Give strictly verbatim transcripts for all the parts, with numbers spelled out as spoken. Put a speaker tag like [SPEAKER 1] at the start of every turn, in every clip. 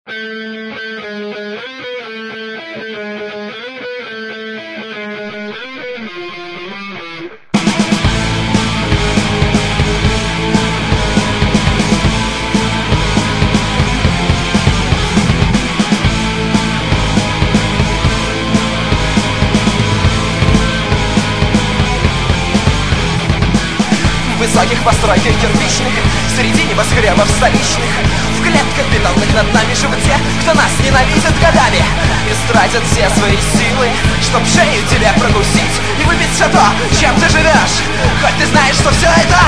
[SPEAKER 1] В высоких постройках кирпичных, среди небоскребов столичных, в клетках бетонных над нами живут те, кто нас ненавидит годами и тратят все свои силы, чтоб шею тебе прокусить и выпить все то, чем ты живешь. Хоть ты знаешь, что все это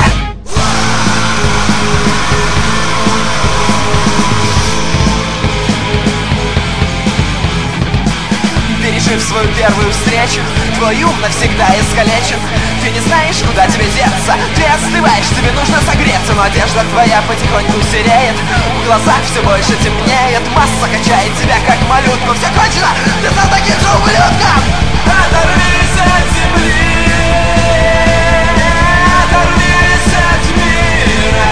[SPEAKER 1] пережив свою первую встречу, твой ум навсегда искалечен. Ты не знаешь, куда тебе деться, ты остываешь, тебе нужно согреться, но одежда твоя потихоньку сереет, в глазах все больше темнеет, масса качает тебя, как малютку. Все кончено, ты стал таким же ублюдком. Оторвись от земли, оторвись от мира,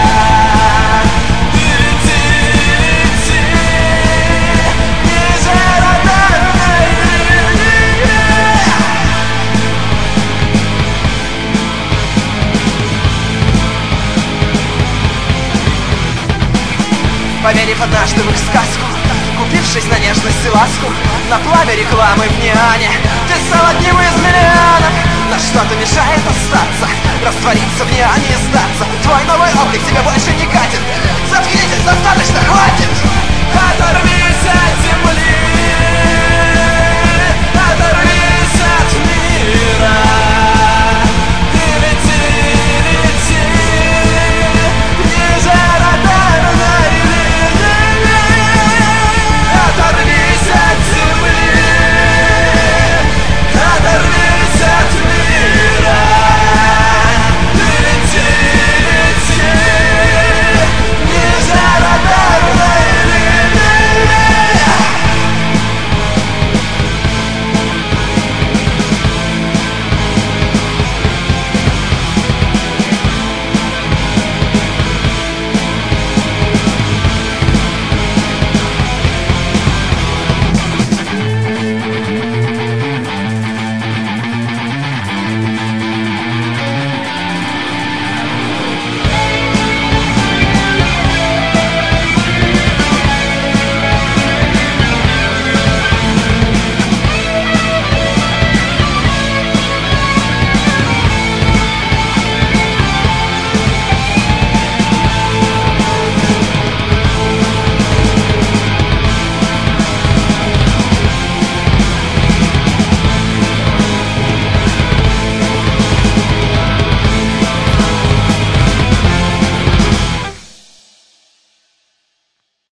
[SPEAKER 1] лети, лети, ниже радарной линии. Поверив однажды в их сказку, купившись на нежность и ласку, на пламя рекламы в Ниане, ты стал одним из миллионов. Но что-то мешает остаться, раствориться в Ниане и сдаться. Твой новый облик тебе больше не катит. Заткнитесь, достаточно, хватит.